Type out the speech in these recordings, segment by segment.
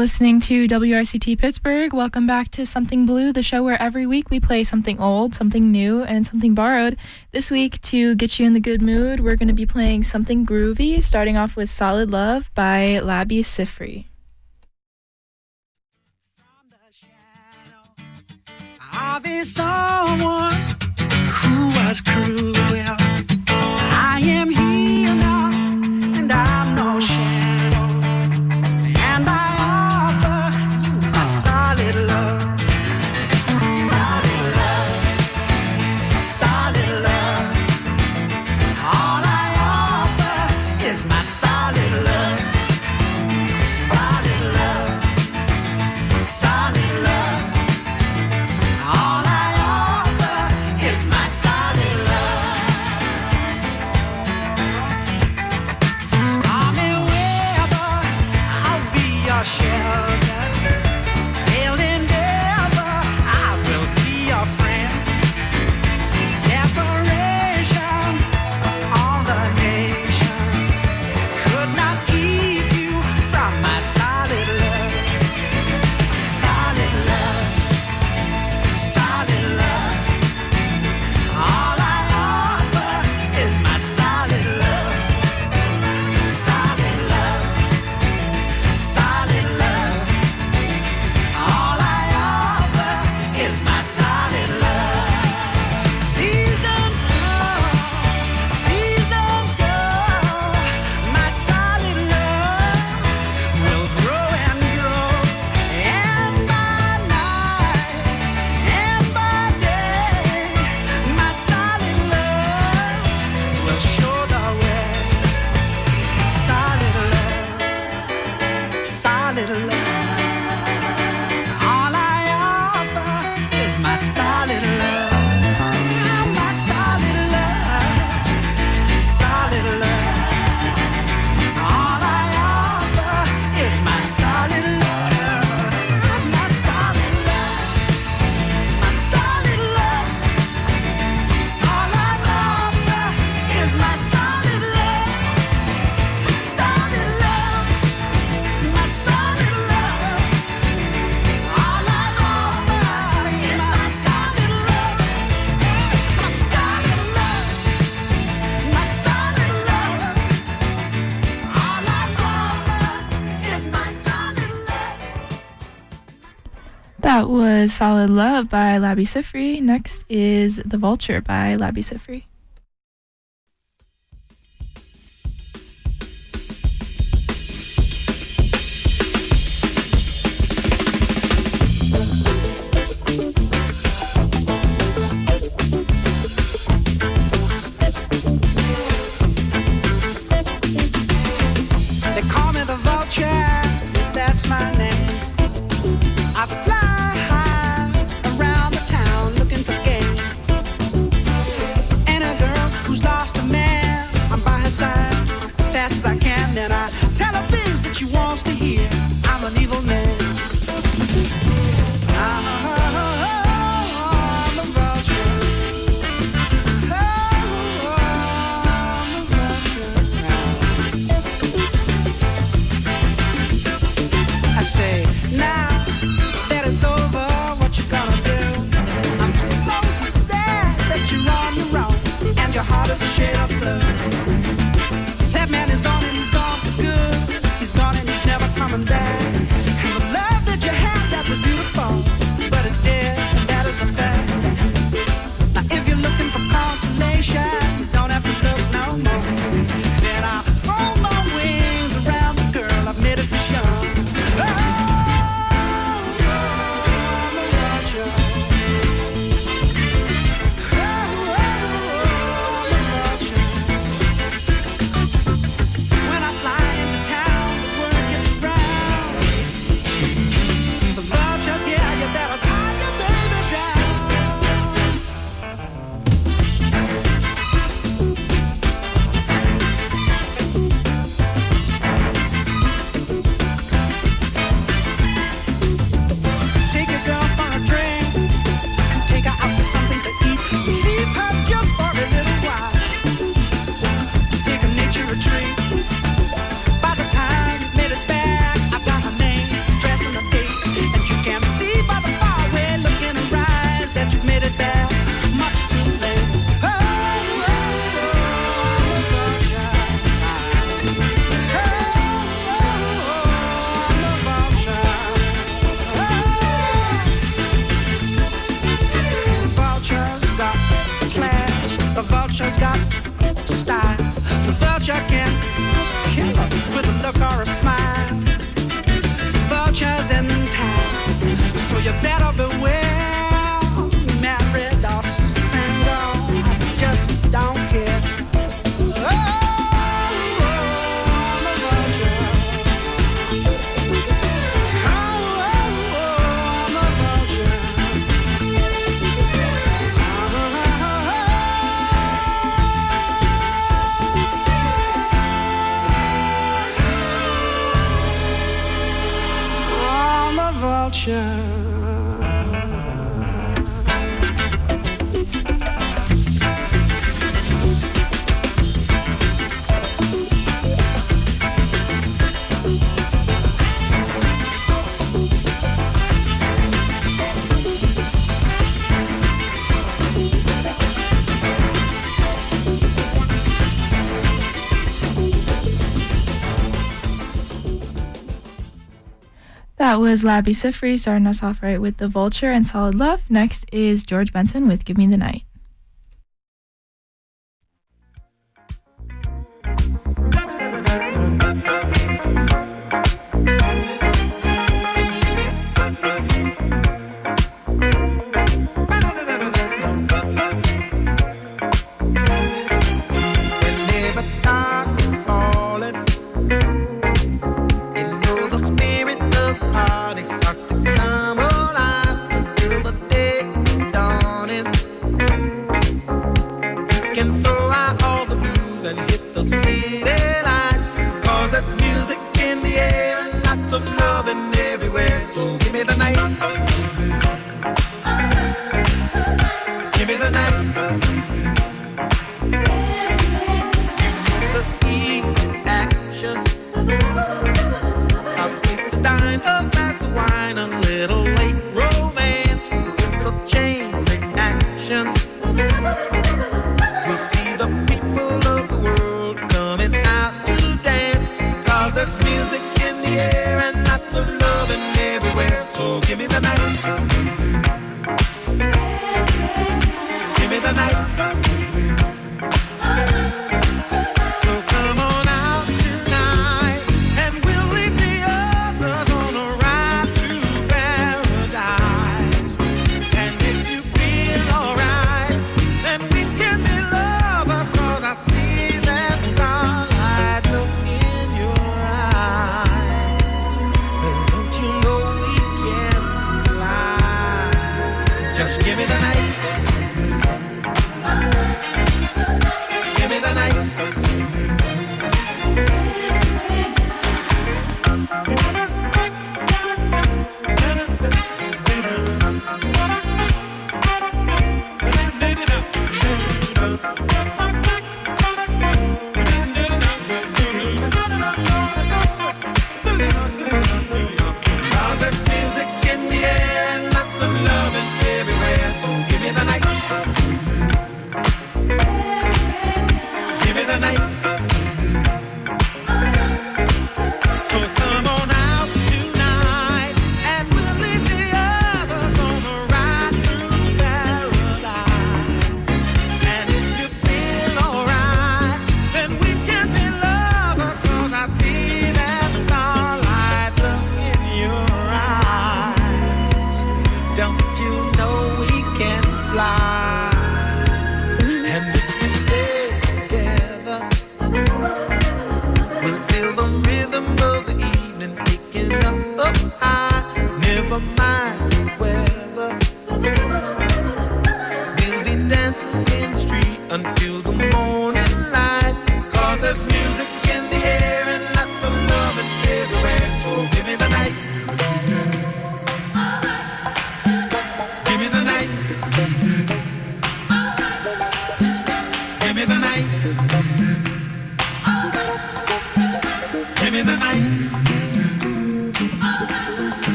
listening to WRCT Pittsburgh. Welcome back to Something Blue, the show where every week we play something old, something new, and something borrowed. This week, to get you in the good mood, we're going to be playing something groovy, starting off with Solid Love by Labi Siffre. I'll be someone who was cruel. I am here now, and I'm no shadow. And I offer you my solid love. Solid love. Solid love. All I offer is my solid love. Solid love. Solid love. All I offer is my solid love. Stormy weather, I'll be your shelter. Failing never, I will be your friend. Separation of all the nations could not keep you from my solid love. Solid love. Solid love. All I offer is my solid love. Solid love. Solid love. All I offer is my solid love. Seasons come, seasons go. My solid love will grow and grow. And by night and by day, my solid love will show the way. Solid love, solid love. All I offer is my solid love. My solid love, solid love. All I offer is my solid love. My solid love, my solid love. All I offer is my solid love. Solid love, my solid love. All I offer is my solid love. My solid love, my solid love. All I offer is my solid love. That was Solid Love by Labi Siffre. Next is The Vulture by Labi Siffre. They call me the vulture, 'cause that's my name. I fly high around the town looking for game. And The vulture can kill her with a look or a smile. Vultures in town, so you better beware. Married or single, I just don't care. Oh, I'm a vulture. Oh, I'm a vulture. I'm a vulture. That was Labi Siffredi starting us off right with The Vulture and Solid Love. Next is George Benson with Give Me the Night.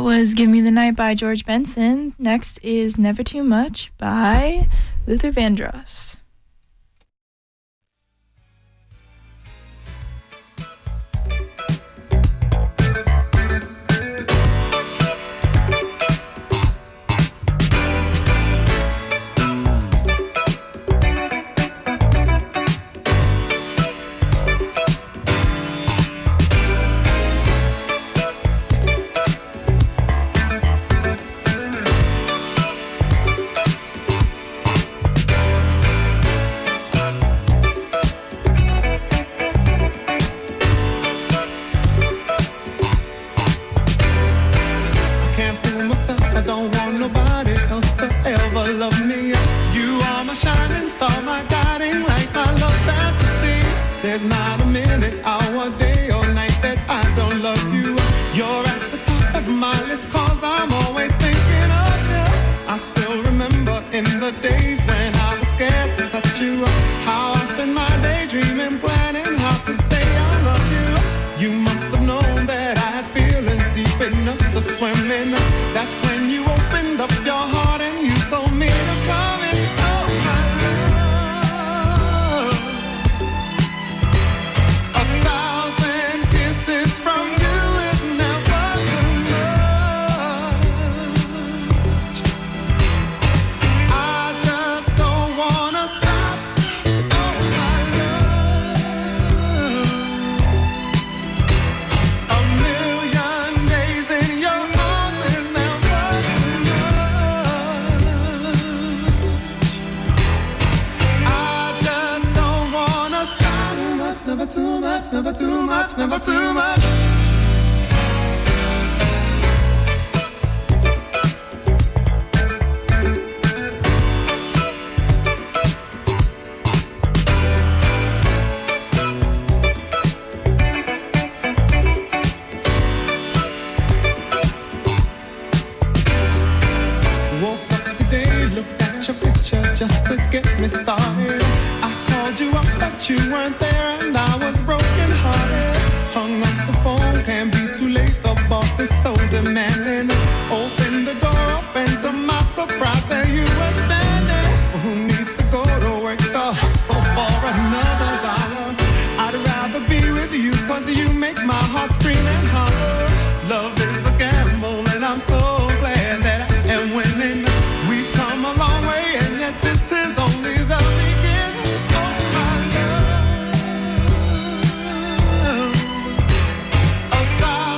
was Give Me the Night by George Benson. Next is Never Too Much by Luther Vandross. There's not a minute, hour, day, or night that I don't love you. You're at the top of my list, cause I'm always thinking of you. I still remember in the days when I was scared to touch you, how I spent my day dreaming, planning how to say I love you. You must have known that I had feelings deep enough to swim in. That's when you opened up your heart and you told me to come in. Oh, my love. Never too much, never too much. Woke up today, looked at your picture just to get me started. I called you up, but you weren't there, and I was broken hearted. Hung up the phone, can't be too late. The boss is so demanding. Open the door up, and to my surprise, there you were standing. Who needs to go to work to hustle for another dollar? I'd rather be with you, cause you make my heart scream and holler. Love is a gamble, and I'm so glad that I am winning. We've come a long way, and yet this is only the beginning. Oh, my love.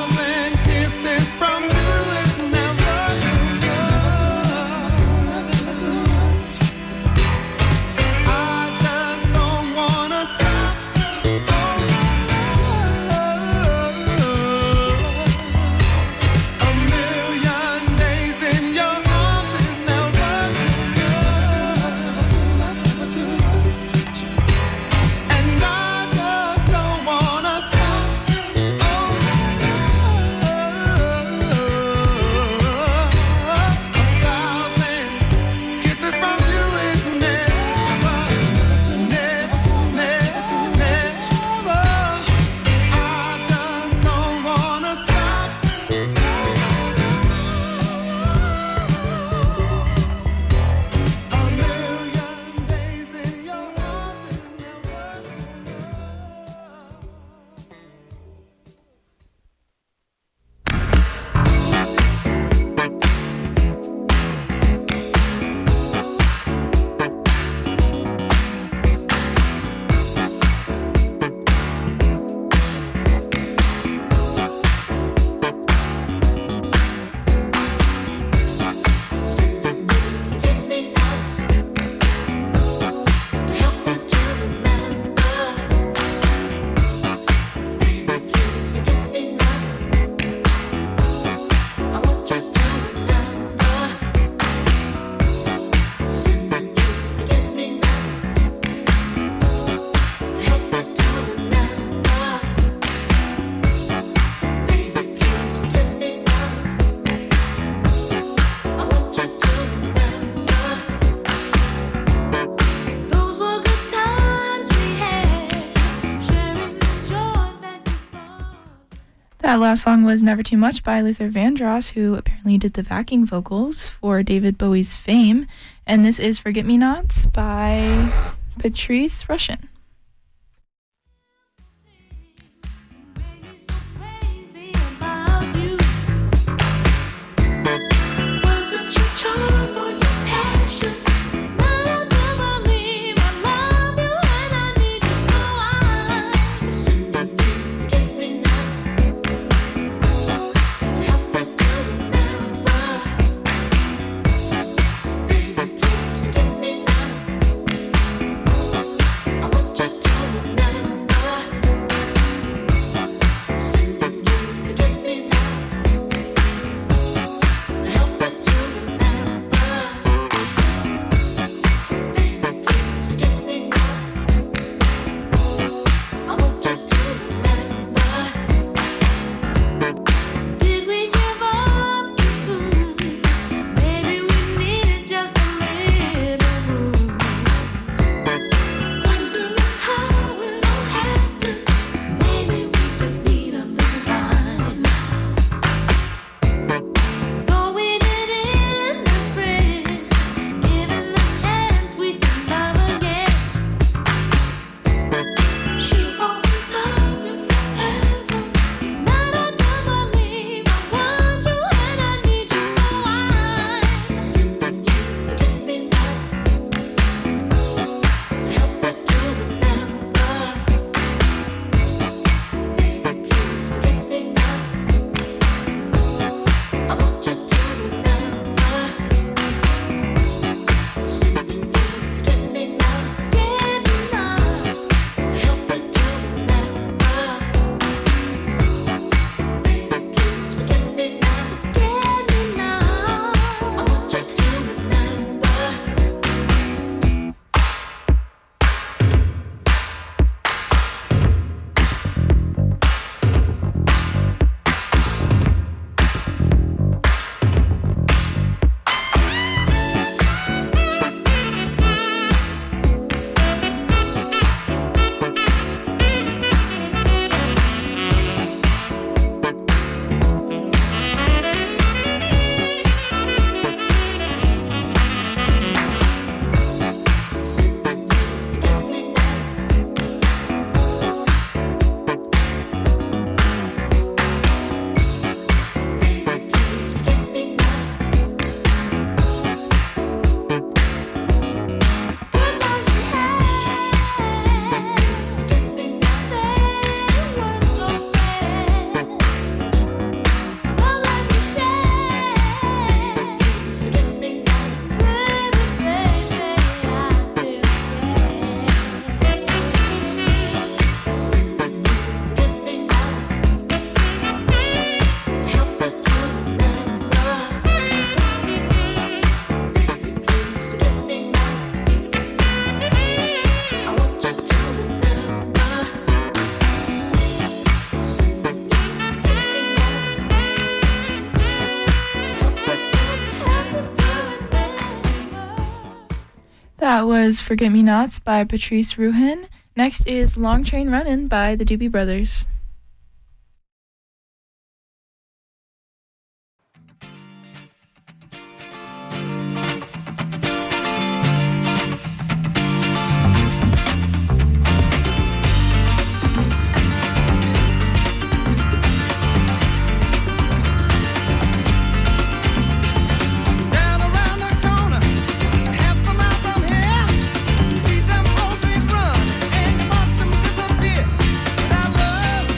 1,000 kisses from you is never too much. That last song was Never Too Much by Luther Vandross, who apparently did the backing vocals for David Bowie's Fame. And this is Forget-Me-Nots by Patrice Rushen. That was Forget-Me-Nots by Patrice Rushen. Next is Long Train Runnin' by the Doobie Brothers. See them all running and watch them disappear. Without love.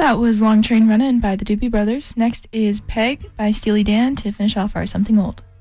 That was Long Train Runnin' by the Doobie Brothers. Next is Peg by Steely Dan to finish off our Something Old.